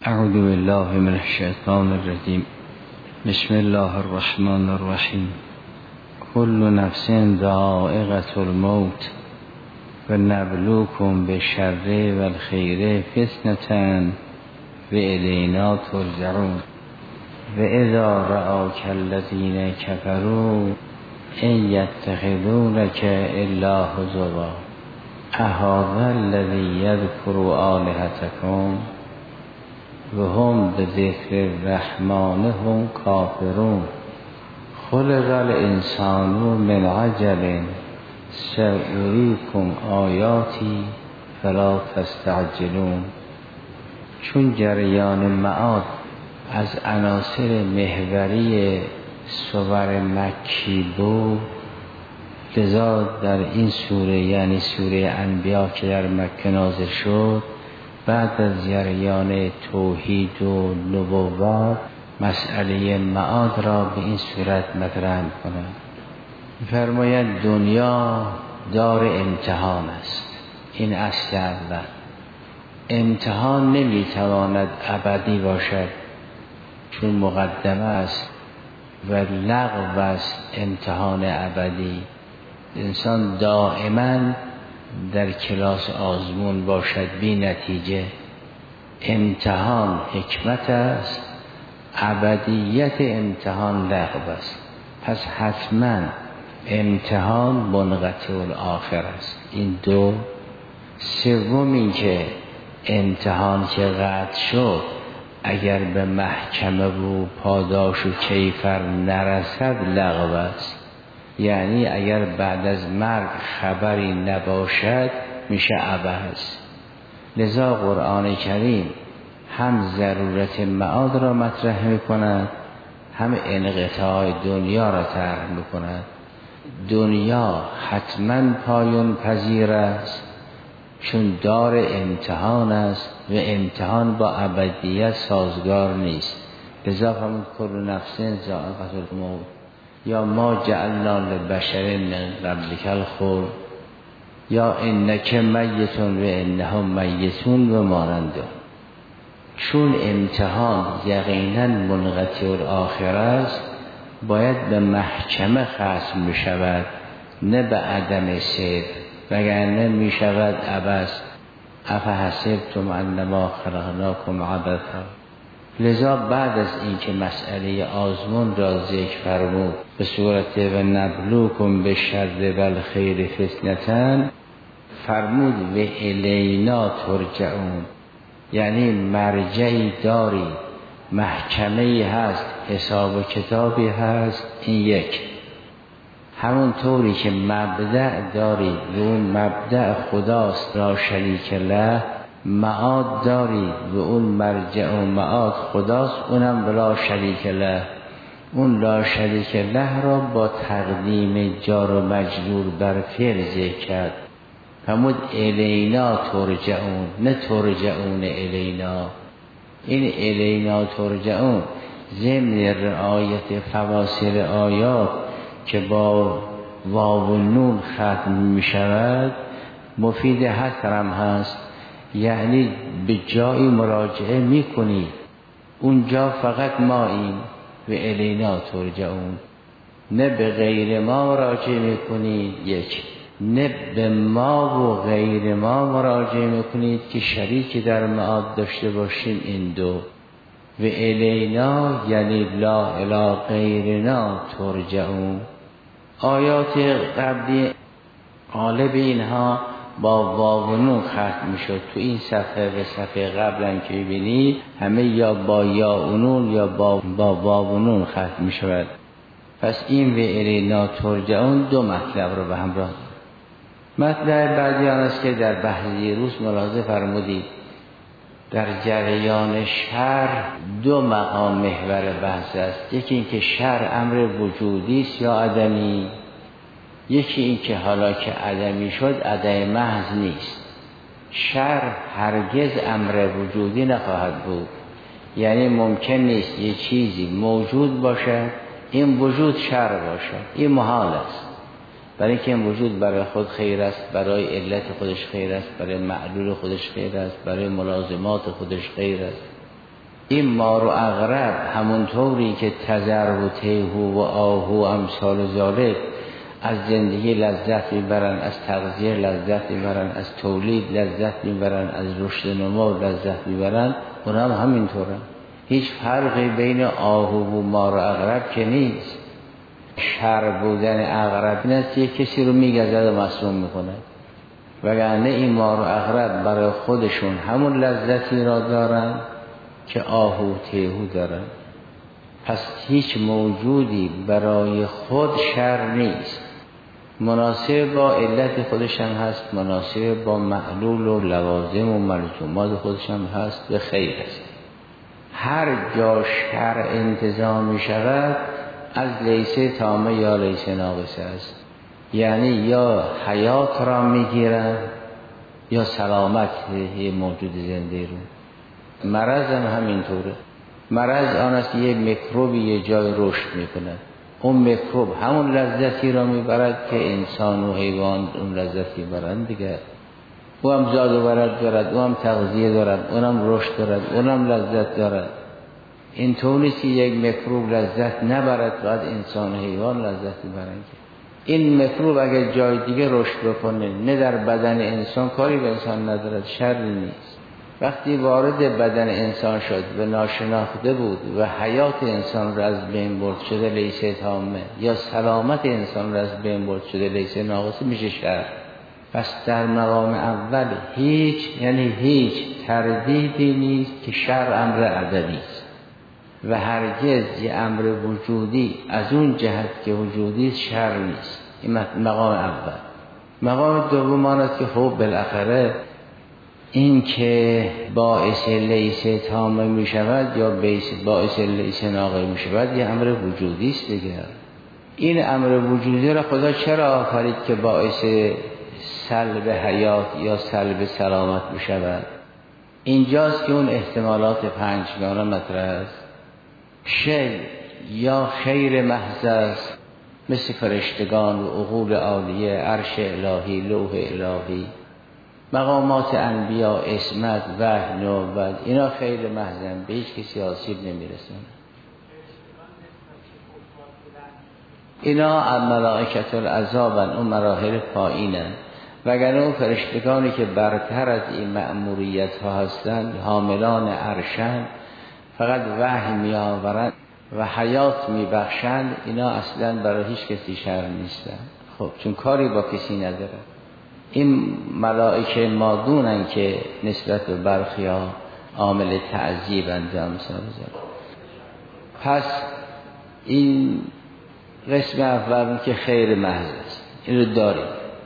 اعوذ بالله من الشیطان الرجیم. بسم الله الرحمن الرحیم. کل نفس ذائقة الموت و نبلوکم بالشر والخیر فتنة و الینا ترجعون. و اذا رآک الذین کفروا ان یتخذونک الا هزوا اهذا الذی یذکر آلهتکم و هم بذکر الرحمن هم کافرون. خلق الانسان من عجل سأریکم آیاتی فلا تستعجلون. چون جریان معاد از عناصر محوری صور مکی بود، لذا در این سوره یعنی سوره انبیا که در مکه نازل شد، بعد از جریان توحید و نبوت مسئله معاد را به این صورت مطرح کنند. فرماید دنیا دار امتحان است. این اصل اول. امتحان نمیتواند ابدی باشد چون مقدمه است و لغو است امتحان ابدی. انسان دائما در کلاس آزمون باشد بی نتیجه. امتحان حکمت است، ابدیت امتحان لغو است. پس حتما امتحان منقطع الاخر است. این دو. سوم این که امتحان که قطع شد اگر به محکمه و پاداش و کیفر نرسد لغو است. یعنی اگر بعد از مرگ خبری نباشد میشه عبث. لذا قرآن کریم هم ضرورت معاد را مطرح میکند، هم انقطاع دنیا را طرح میکند. دنیا حتما پایان پذیر است چون دار امتحان است و امتحان با ابدیت سازگار نیست. لذا همون کل نفس ذائقة الموت یا ما جعلنا لبشر من قبلک الخلد یا انک میت و انهم میتون و مانند. چون امتحان یقینا منقطع الاخر است باید به محکمه ختم می شود، نه به عدم صدق، وگرنه می شود عبث. افحسبتم انما خلقناکم عبثا. لذا بعد از اینکه مسئله آزمون را ذکر فرمود به صورت و نبلوکم بالشر والخیر فتنة، فرمود و الینا ترجعون. یعنی مرجعی داری، محکمه‌ای هست، حساب و کتابی هست. این یک. همون طوری که مبدأ داری و اون مبدأ خداست لا شریک له، معاد داری و اون مرجع و معاد خداست، اونم بلا شریک له. اون لا شریک له را با تقدیم جار و مجرور بر فعل ذکر کرد. فرمود الینا ترجعون، نه ترجعون الینا. این الینا ترجعون ضمن رعایت فواصل آیات که با واو و نون ختم می شود مفید حصر هم هست. یعنی به جایی مراجعه می کنید، اونجا فقط ماییم و الینا ترجعون. نه به غیر ما مراجعه می کنید، یک. نه به ما و غیر ما مراجعه می کنید که شریکی در معاد داشته باشیم. این دو. و الینا یعنی لا الی غیرنا ترجعون. آیات قبلی غالب اینها با واو و نون ختم میشد. تو این صفحه و صفحه قبل هم که ببینید همه یا با یا و نون یا با واو و نون ختم میشود. پس این و الینا ترجعون دو مطلب رو به همراه. مطلب بعدی آن است که در بحث روز ملاحظه فرمودید در جریان شر دو مقام محور بحث است. یکی این که شر امر وجودی است یا عدمی، یکی این که حالا که عدمی شد عدم محض نیست. شر هرگز امر وجودی نخواهد بود. یعنی ممکن نیست یه چیزی موجود باشه این وجود شر باشه. این محال است. برای اینکه این وجود برای خود خیر است، برای علت خودش خیر است، برای معلول خودش خیر است، برای ملازمات خودش خیر است. این مار و عقرب همونطوری که تذر و تیهو و آهو و امثال ذالک از زندگی لذت میبرن، از تغذیه لذت میبرن، از تولید لذت میبرن، از رشد نمو لذت میبرن، اونا هم همینطورن. هیچ فرقی بین آهو و مار و عقرب که نیست. شر بودن عقرب این است که کسی رو میگزد و مسموم میکنه، وگرنه این مار و عقرب برای خودشون همون لذتی را دارن که آهو و تیهو دارن. پس هیچ موجودی برای خود شر نیست، مناسب با علت خودش هم هست، مناسب با معلول و لوازم و ملزومات خودش هم هست، به خیر است. هر جا شر انتظام می شود از لیسه تامه یا لیسه ناقصه است، یعنی یا حیات را می گیرن یا سلامت یه موجود زنده رو. مرض هم همینطوره. مرض آن است که یه میکروبی یه جای رشد میکنه، اون میکروب همون لذتی را میبرد که انسان و حیوان اون لذتی برند دیگه. او هم زاد و ولد دارد، او هم تغذیه دارد، اون هم رشد دارد، اون هم لذت دارد. این طور نیست که یک میکروب لذت نبرد بعد انسان و حیوان لذت میبرند. این میکروب اگر جای دیگه رشد بکنه نه در بدن انسان، کاری به انسان ندارد، شری نیست. وقتی وارد بدن انسان شد و ناشناخته بود و حیات انسان را از بین برد شده لیسه تامه، یا سلامت انسان را از بین برد شده لیسه ناقصه، میشه شر. پس در مقام اول هیچ تردیدی نیست که شر امر عددی است و هرگز یه امر وجودی از اون جهت که وجودی شر نیست. این مقام اول. مقام دوم آن است که خب بالاخره این که باعث لیسه تامه می شود یا باعث لیسه ناقصه می شود یه امر وجودی است دیگه. این امر وجودی را خدا چرا آفرید که باعث سلب حیات یا سلب سلامت می شود؟ اینجاست که اون احتمالات پنجگانه مطرح است. یا خیر محض است، مثل فرشتگان و عقول عالیه، عرش الهی، لوح الهی، مقامات انبیا، عصمت، وحی، نبوت، اینا خیر محضن، به هیچ کسی آسیب نمیرسن. اینا ملائکة العذابن، اون مراحل پایینن. وگرنه اون فرشتگانی که برتر از این مأموریت ها هستند، حاملان عرشن، فقط وحی می آورند و حیات می بخشند، اینا اصلا برای هیچ کسی شر نیستن. خب چون کاری با کسی نداره. این ملائکه مادونن که نسبت به برخی ها عامل تعذیب انجام می‌دهند. پس این قسم اول که خیر محض است، این رو داریم.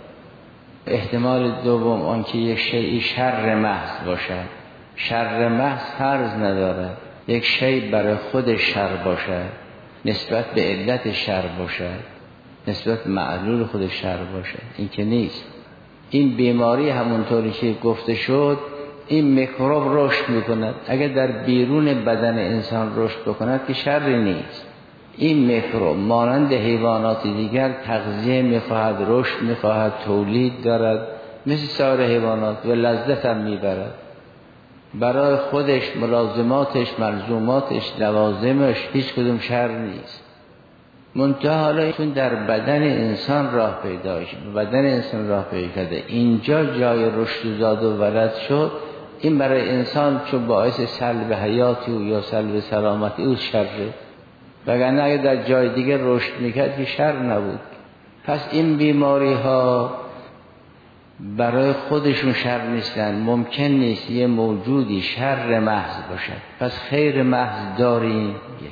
احتمال دوم آن که یک شیء شر محض باشد. شر محض فرض ندارد. یک شیء برای خود شر باشد، نسبت به علت شر باشد، نسبت به معلول خود شر باشد، این که نیست. این بیماری همونطوری که گفته شد، این میکروب رشد میکند. اگر در بیرون بدن انسان رشد بکند که شری نیست. این میکروب مانند حیوانات دیگر تغذیه میخواهد، رشد میخواهد، تولید دارد مثل سایر حیوانات و لذت هم میبرد. برای خودش، ملازماتش، ملزوماتش، لوازمش هیچ کدوم شر نیست. منتها حالا چون در بدن انسان راه پیدا شد، بدن انسان راه پیدا کرده، اینجا جای رشد و زاد و ولد شد، این برای انسان چون باعث سلب حیاتی و یا سلب سلامتی او شره. وگرنه اگر در جای دیگه رشد میکرد که شر نبود. پس این بیماری ها برای خودشون شر نیستن. ممکن نیست یه موجودی شر محض باشد. پس خیر محض داریم یک،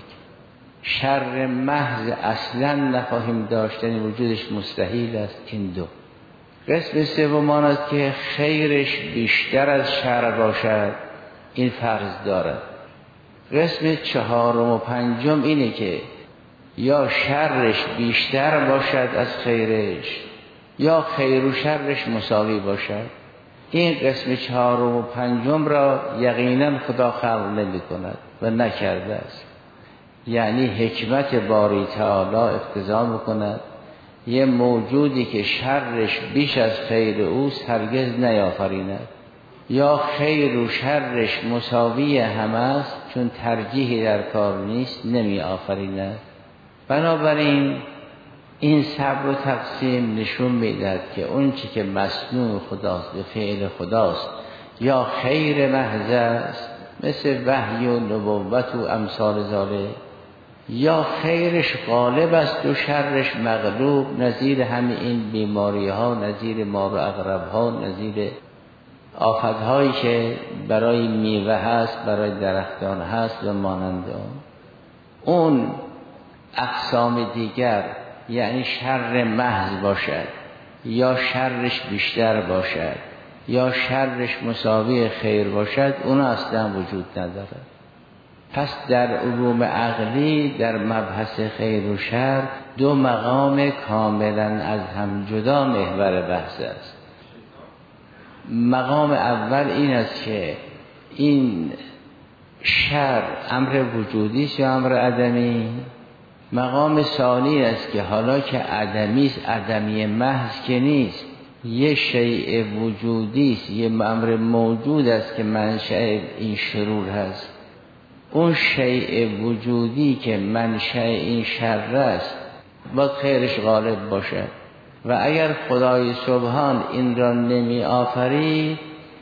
شر محض اصلا نخواهیم داشتن، وجودش مستحیل است. این دو. قسم سوم آن است که خیرش بیشتر از شر باشد، این فرض دارد. قسم چهارم و پنجم اینه که یا شرش بیشتر باشد از خیرش یا خیر و شرش مساوی باشد. این قسم چهارم و پنجم را یقینا خدا خلق نمی کند و نکرده است. یعنی حکمت باری تعالی اقتضا میکند یه موجودی که شرش بیش از خیر اوست هرگز نیافریند، یا خیر و شرش مساوی هم است چون ترجیحی در کار نیست نمی آفریند. بنابراین این صبر و تقسیم نشون میدهد که اون چی که مصنوع خداست به فعل خداست یا خیر محض است مثل وحی و نبوت و امثال ذالک، یا خیرش غالب است و شرش مغلوب، نظیر همه این بیماری ها، نظیر مار و عقرب ها، نظیر آفت هایی که برای میوه هست، برای درختان هست و مانند اون اقسام دیگر، یعنی شر محض باشد یا شرش بیشتر باشد یا شرش مساوی خیر باشد، اون اصلا وجود نداره. پس در علوم عقلی در مبحث خیر و شر دو مقام کاملا از هم جدا محور بحث است. مقام اول این است که این شر امر وجودی است یا امر عدمی. مقام ثانی است که حالا که عدمی است، عدمی محض که نیست، یه شیء وجودی است، یه امر موجود است که منشأ این شرور هست. اون شیء وجودی که منشأ این شر است باید خیرش غالب باشد و اگر خدای سبحان این را نمی آفرید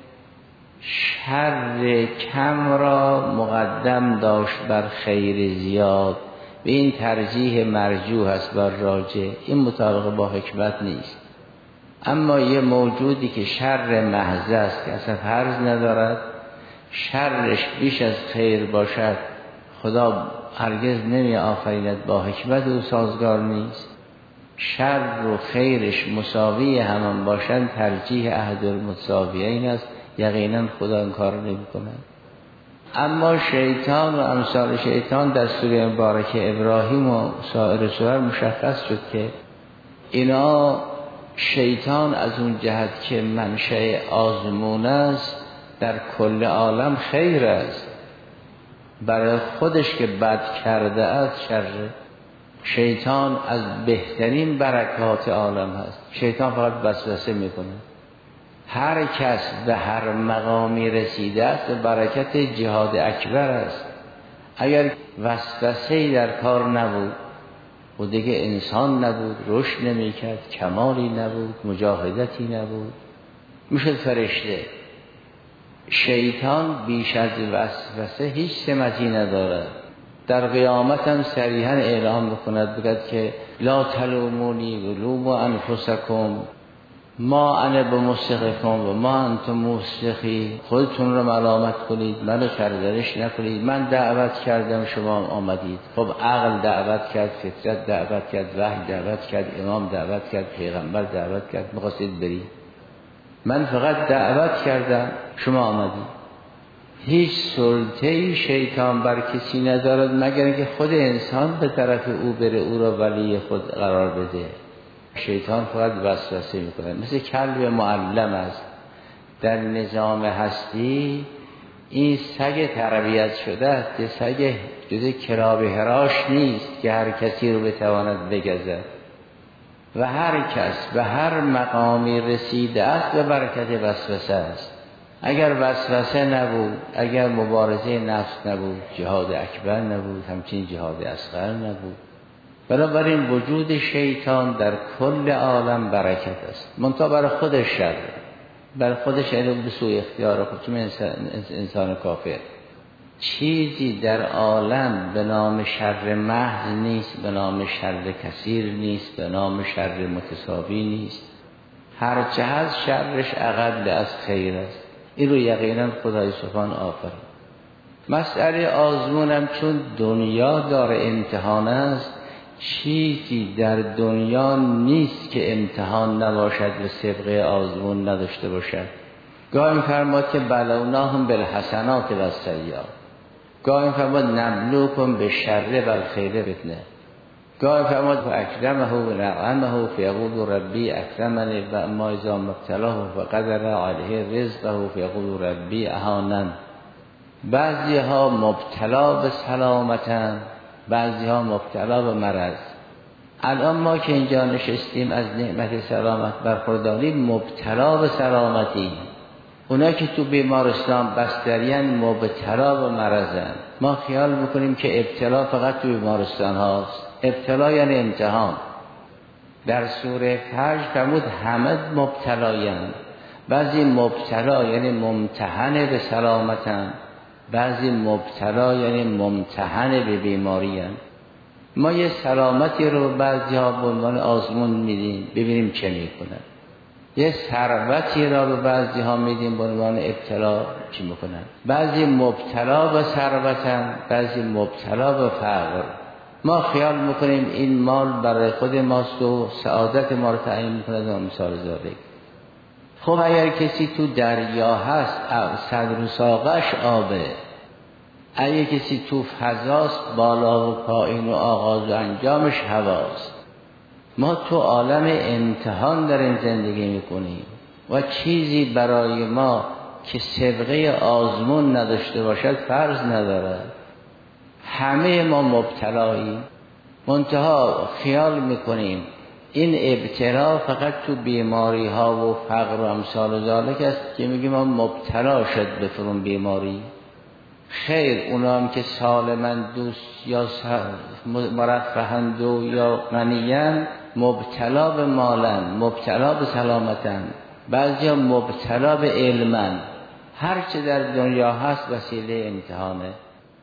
شر کم را مقدم داشت بر خیر زیاد. به این ترجیح مرجوح است بر راجح، این مطابق با حکمت نیست. اما یه موجودی که شر محض است که اصلا فرض ندارد، شرش بیش از خیر باشد، خدا هرگز نمی آفریند، با حکمت او سازگار نیست. شر و خیرش مساوی همان باشند، ترجیح احد المتساویین است، یقینا خدا این کار نمی کند. اما شیطان و امثال شیطان در سوره مبارکه ابراهیم و سایر سور مشخص شد که اینا شیطان از اون جهت که منشأ آزمون است در کل عالم خیر است، برای خودش که بد کرده است شر. شیطان از بهترین برکات عالم هست. شیطان فقط وسوسه میکنه. هر کس به هر مقامی رسیده است و برکت جهاد اکبر است. اگر وسوسه‌ای در کار نبود و دیگه انسان نبود، رشد نمیکرد، کمالی نبود، مجاهدتی نبود، میشد فرشته. شیطان بیش از وسوسه هیچ سمتی ندارد. در قیامت هم صریحا اعلام بکند بگد که لا تلومونی ولوموا انفسکم ما انا بمصرخکم و ما انتم مصرخی. خودتون رو ملامت کنید، منو سرزنش نکنید. من دعوت کردم شما آمدید. خب عقل دعوت کرد، فطرت دعوت کرد، وحی دعوت کرد، امام دعوت کرد، پیغمبر دعوت کرد، می‌خواستید برید. من فقط دعوت کردم، شما آمدید. هیچ سلطه‌ای شیطان بر کسی ندارد مگر اینکه خود انسان به طرف او بره، او را ولی خود قرار بده. شیطان فقط وسوسه میکنه، مثل کلب معلم است. در نظام هستی این سگ تربیت شده است، سگ جز کلاب هراش نیست که هر کسی رو بتواند بگزد و هر کس به هر مقامی رسیده است به برکت وسوسه است. اگر وسوسه نبود، اگر مبارزه نفس نبود، جهاد اکبر نبود، همچنین جهاد اصغر نبود. بنابراین وجود شیطان در کل عالم برکت است، منتها برای خودش شر، برای خودش علم به سوی اختیار خود، چون انسان کافر. چیزی در عالم به نام شر محض نیست، به نام شر کثیر نیست، به نام شر متساوی نیست. هر چه هست شرش اقل از خیر است. این رو یقینا خدای سبحان آفرید. مسئله آزمونم چون دنیا داره امتحان است، چیزی در دنیا نیست که امتحان نباشد و سابقه آزمون نداشته باشد. گاهی فرماد که بلوناهم بالحسنات و السیئات، گاهی فرماد نبلوکم بالشر والخیر فتنه، گاهی فرماد فاکرمه و نعمه فیقول ربی اکرمنی و اما اذا مبتلاه فقدر علیه رزقه فیقول ربی اهانن. بعضی ها مبتلا به سلامتن، بعضی ها مبتلا به مرض. الان ما که اینجا نشستیم از نعمت سلامت برخورداریم، مبتلا به سلامتی. اونا که تو بیمارستان بسترین مبتلا به مرضن. ما خیال میکنیم که ابتلا فقط تو بیمارستان هاست. ابتلا یعنی امتحان. در سوره فجر فرمود همه مبتلایند. بعضی مبتلا یعنی ممتحن به سلامتن، بعضی مبتلا یعنی ممتحن به بیمارین. ما یه سلامتی رو بعضی ها به عنوان آزمون میدیم ببینیم چه میکنن، یه ثروتی را به بعضی ها میدیم به عنوان ابتلا چی میکنن. بعضی مبتلا به ثروتن، بعضی مبتلا به فقر. ما خیال میکنیم این مال برای خود ماست و سعادت ما رو تعیین میکنه و مثال ذالک. خب اگر کسی تو دریا هست صدر و ساقش آبه، اگر کسی تو فضاست بالا و پایین و آغاز و انجامش هواست. ما تو عالم امتحان داریم زندگی میکنیم و چیزی برای ما که سابقه آزمون نداشته باشد فرض ندارد. همه ما مبتلاییم، منتها خیال میکنیم این ابتلا فقط تو بیماری ها و فقر و امثال ذالک است که میگیم ما مبتلا شد به فرون بیماری. خیر، اونا هم که سالمن دوست یا مرفهند و یا غنیان مبتلا به مالن، مبتلا به سلامتن، بعضی ها مبتلا به علمن. هر چه در دنیا هست وسیله امتحانه.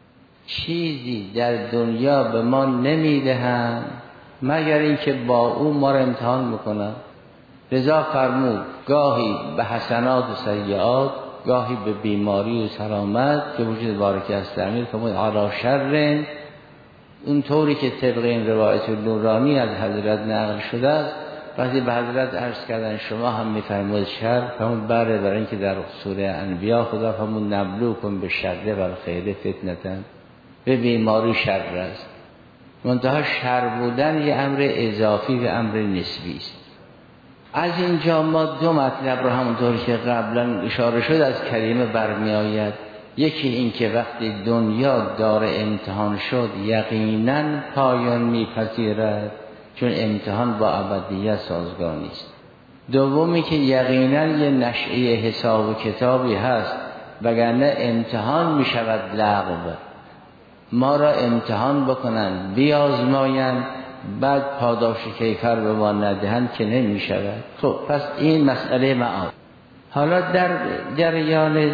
چیزی در دنیا به ما نمیدهن مگر اینکه با او ما را امتحان میکنن. لذا فرمود گاهی به حسنات و سیئات، گاهی به بیماری و سلامت که وجود بارکی است. تعمیر فرمود علی شر، اون طوری که طبق این روایت نورانی از حضرت نقل شده است. وقتی به حضرت عرض کردن شما هم میفرمود شر، فرمود بله، برای اینکه در سوره انبیاء خدا فرمود نبلوکم به شر و الخیر فتنة، به بیماری شر است. منتها شر بودن یه امر اضافی و امر نسبی است. از اینجا ما دو مطلب رو همونطور که قبلا اشاره شد از کلمه برمی آید. یکی این که وقتی دنیا دار امتحان شد یقینا پایان میپذیرد، چون امتحان با ابدیت سازگار نیست. دومی که یقینا یه نشئه حساب و کتابی هست، وگرنه امتحان میشود لغو. ما را امتحان بکنن بیازماین بعد پاداش کیفر به ما ندهند که نمی شود. خب پس این مسئله معاد. حالا در جریان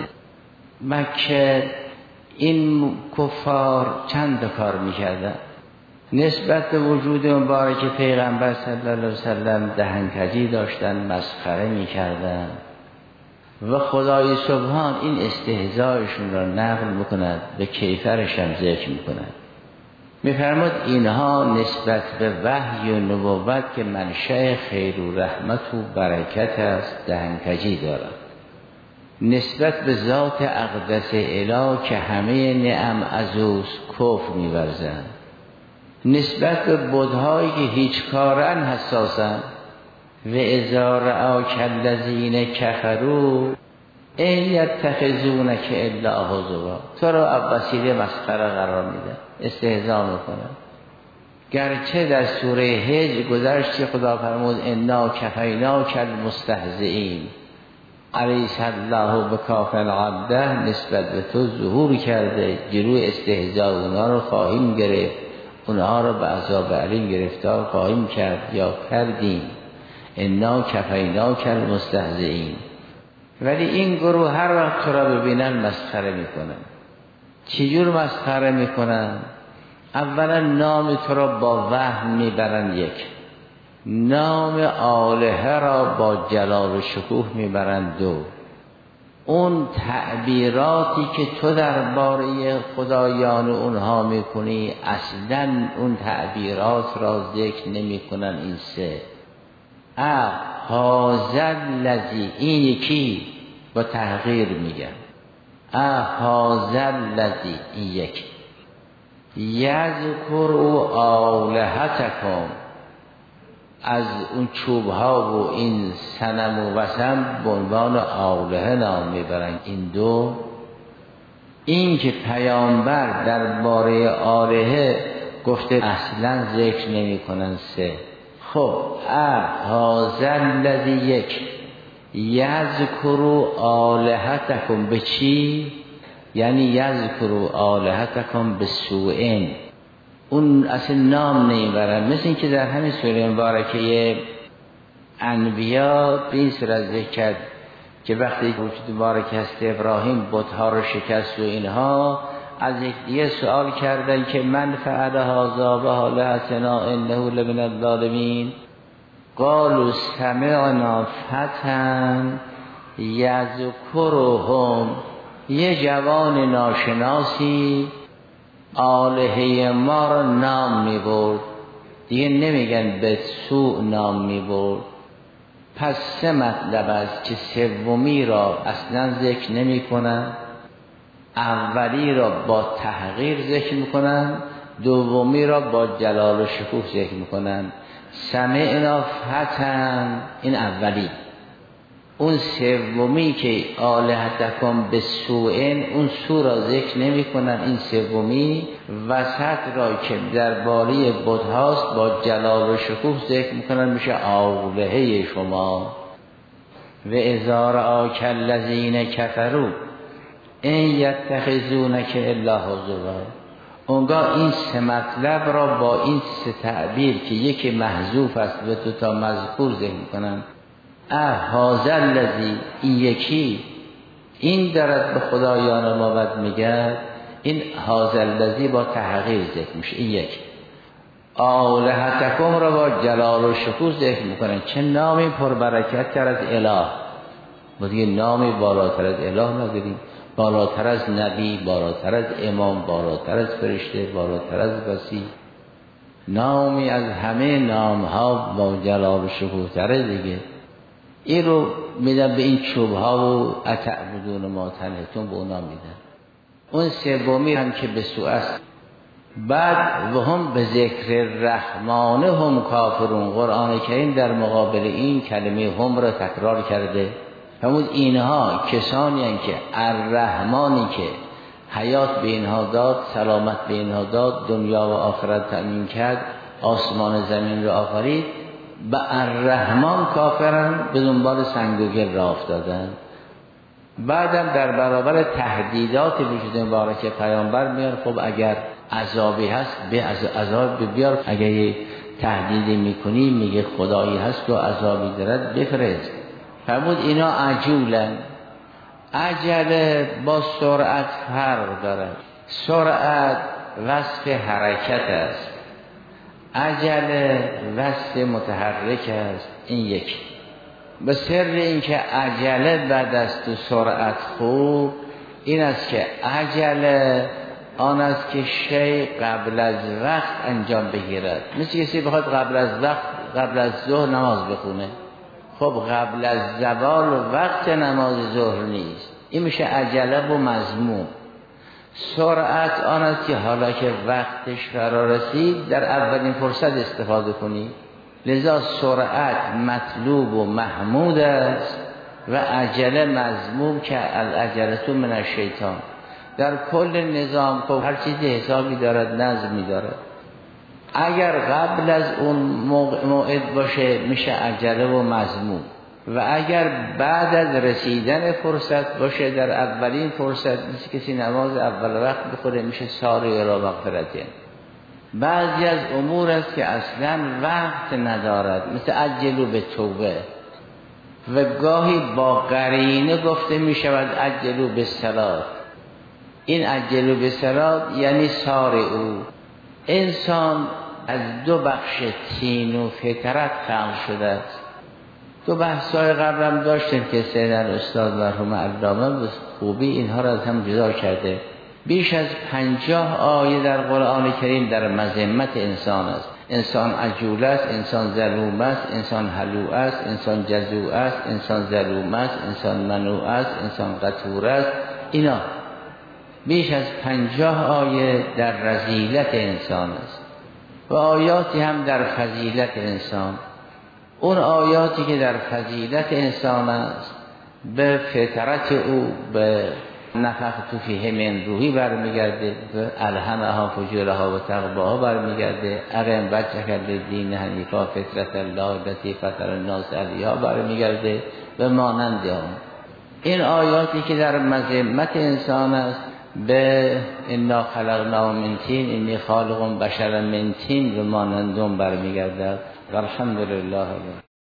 مکه این کفار چند کار می کردن نسبت به وجود مبارک پیغمبر صلی الله علیه وسلم. دهنکجی داشتن، مسخره می کردن و خدای سبحان این استهزایشون را نقل میکند، به کیفرش هم ذکر میکند. میفرماد اینها نسبت به وحی و نبوت که منشأ خیر و رحمت و برکت است دهنکجی دارد. نسبت به ذات اقدس اله که همه نعم از اوست کفر می‌ورزند. نسبت به بت‌هایی که هیچ کارن حساسن. و اذا رآک الذین کفروا ان یتخذونک الا هزوا، تو را وسیله مسخره قرار میده، استهزاء میکنه. گرچه در سوره هجر گذشت خدا فرمود انا کفیناک المستهزئین الیس الله بکاف عبده، نسبت به تو ظهور کرده، جلوی استهزاء اونها رو خواهیم گرفت، اونها رو به عذاب علیم گرفتار خواهیم کرد یا کردیم. انا کفیناک المستهزئین. ولی این گروه هر وقت تو را ببینن مسخره میکنن. چجور مسخره میکنن؟ اولا نام تو را با وهم میبرن، یک نام آلهه را با جلال و شکوه میبرن، دو اون تعبیراتی که تو درباره خدایان اونها میکنی اصلا اون تعبیرات را ذکر نمیکنن. این سه هذا الذی، این یکی با تحقیر میگن هذا الذی، این یک یذکر آلهتکم، از اون چوب ها و این صنم و وثن به عنوان آلهه نام میبرن. این دو. این که پیامبر درباره آلهه گفته اصلا ذکر نمی کنن. سه. خب هذا الذی، یک یذکروا آلهتکم به چی؟ یعنی یذکروا آلهتکم به سوء، اون اصلا نام نمیبرن. مثل این که در همین سوره مبارکه انبیا به این صورت ذکر کرد که وقتی وجود مبارک هست ابراهیم بت‌ها رو شکست و اینها، از یه سوال کردن که من فعل هذا بآلهتنا انه لمن الظالمین، قالوا سمعنا فتى یذکرهم، یه جوان ناشناسی آلهه ما را نام میبرد، دیگه نمیگن به سوء نام میبرد. پس سه مطلب است که سومی را اصلا ذکر نمی کنن، اولی را با تحقیر ذکر میکنن، دومی را با جلال و شکوه ذکر میکنن. سمعنا فتى این اولی، اون سومی که آلهتکم به سوء، اون سو را ذکر نمی کنن. این سومی وسط را که درباره بت‌هاست با جلال و شکوه ذکر میکنن، میشه آلهه شما. و اذا رآک الذین کفروا ان یتخذونک الا هزوا، اونگاه این سه مطلب را با این سه تعبیر که یکی محذوف است و دو تا مذکور ذکر میکنن، هذا الذی، این یکی این دارد به خدایان ما بد میگه، این هذا الذی با تحقیر ذکر میشه. این یک آلهتکم را با جلال و شکوه ذکر میکنن. چه نامی پربرکت تر از اله، ما دیگه نامی بالاتر از اله نداریم، بالاتر از نبی، بالاتر از امام، بالاتر از فرشته، بالاتر از وصی. نامی از همه نام ها با جلال و شکوه تره دیگه. این رو میدن به این چوب ها و اتعبدون ما تنحتون به اونا میدن. اون سومی هم که به سوء است. بعد و هم به ذکر رحمان هم کافرون، قرآن کریم در مقابل این کلمه هم را تکرار کرده. همون اینها کسانی هستند که الرحمانی که حیات به اینها داد، سلامت به اینها داد، دنیا و آخرت تأمین کرد، آسمان زمین را آفرید، به الرحمن کافرن، به دنبال سنگ و گل را افتادن. بعدم در برابر تهدیدات وجود مبارک پیامبر میاد، خب اگر عذابی هست به عذاب بیار، اگر یه تهدیدی میکنی میگه خدایی هست و عذابی دارد بفرست. فرمود اینا عجولن. عجله با سرعت فرق دارد. سرعت وصف حرکت است، عجله وصف متحرک است. این یک. به سر این که عجله بعد از تو سرعت خوب این است که عجله آن است که شی قبل از وقت انجام بگیرد. مثل کسی بخواد قبل از وقت، قبل از ظهر نماز بخونه، خب قبل از زوال وقت نماز ظهر نیست، این میشه عجله و مذموم. سرعت آن است که حالا که وقتش فرا رسید در اولین فرصت استفاده کنی. لذا سرعت مطلوب و محمود است و عجله مذموم که العجلة من الشیطان. در کل نظام خب هر چیزی حسابی دارد، نظمی دارد. اگر قبل از اون موعد باشه میشه عجله و مذموم، و اگر بعد از رسیدن فرصت باشه در اولین فرصت، مثل کسی نماز اول وقت بخوره، میشه ساری را مغفرته. بعضی از امور است که اصلا وقت ندارد، مثل عجلو به توبه، و گاهی با قرینه گفته میشود عجلو به صلات. این عجلو به صلات یعنی سار او. انسان از دو بخش تین و فطرت خلق شده است. دو بحث‌های قبلم داشتیم که سید الاستاد مرحوم علامه به خوبی اینها را از هم جدا کرده. بیش از 50 آیه در قرآن کریم در مذمت انسان است. انسان عجول است، انسان ظلوم است، انسان حلوع است، انسان جزوع است، انسان ظلوم است، انسان منوع است، انسان قتور است. اینا بیش از 50 آیه در رذیلت انسان است و آیاتی هم در فضیلت انسان. اون آیاتی که در فضیلت انسان است به فطرت او، به نفخت فیه من روحی برمیگرده، الهمها فجورها و تقواها برمیگرده، اقیم وجهک للدین حنیفا فطرت الله التی فطر الناس علیها برمیگرده و مانند آن. این آیاتی که در مذمت انسان است، به انا خلقناه من طین انی خالق بشرا من طین و مانندون برمیگرده. والحمدلله.